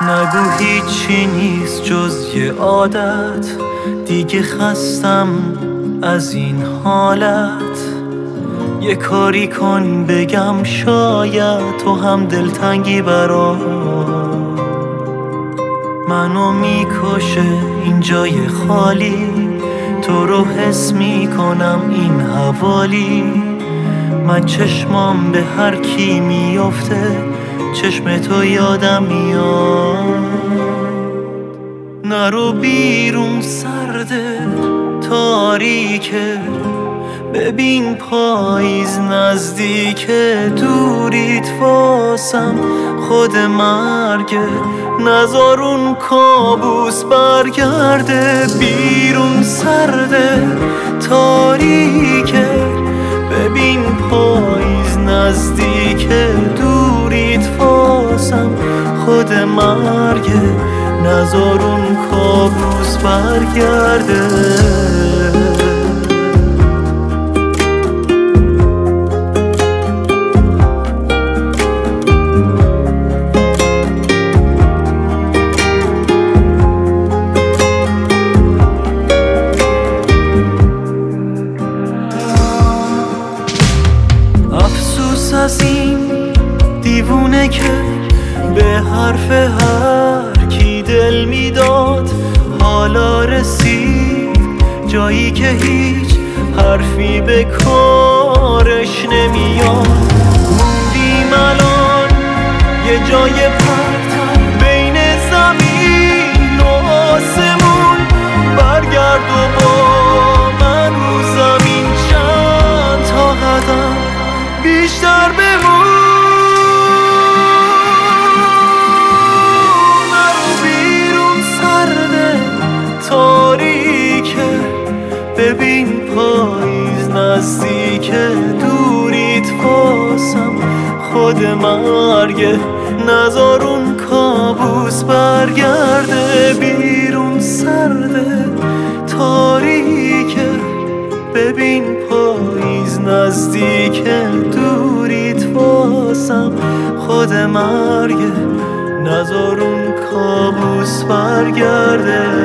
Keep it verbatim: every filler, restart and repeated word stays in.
نگو هیچی نیست جز یه عادت، دیگه خستم از این حالت. یه کاری کن بگم شاید تو هم دلتنگی برام. منو میکشه این جای خالی، تو رو حس میکنم این حوالی. من چشمام به هر کی میفته چشم تو یادم میاد. نرو بیرون سرده تاریکه، ببین پاییز نزدیکه. دوریت واسم خود مرگه، نذار اون کابوس برگرده. بیرون سرده تاریکه، ببین پاییز نزدیکه. دوریت واسم خود مرگه، نذار اون کابوس برگرده. از این دیوونه که به حرف هر کی دل میداد، حالا رسید جایی که هیچ حرفی به کارش نمیاد. موندیم الان یه جای پرت بین زمین و آسمون. برگرد و با من رو زمین چند تا قدم بیشتر بمون. نرو بیرون سرده تاریکه، ببین پاییز نزدیکه. دوریت واسم خود مرگه، نذار اون کابوس برگرده. بیرون سرده تاریکه، ببین پاییز نزدیکه. دوریت واسم خود مرگه، نذار اون کابوس برگرده.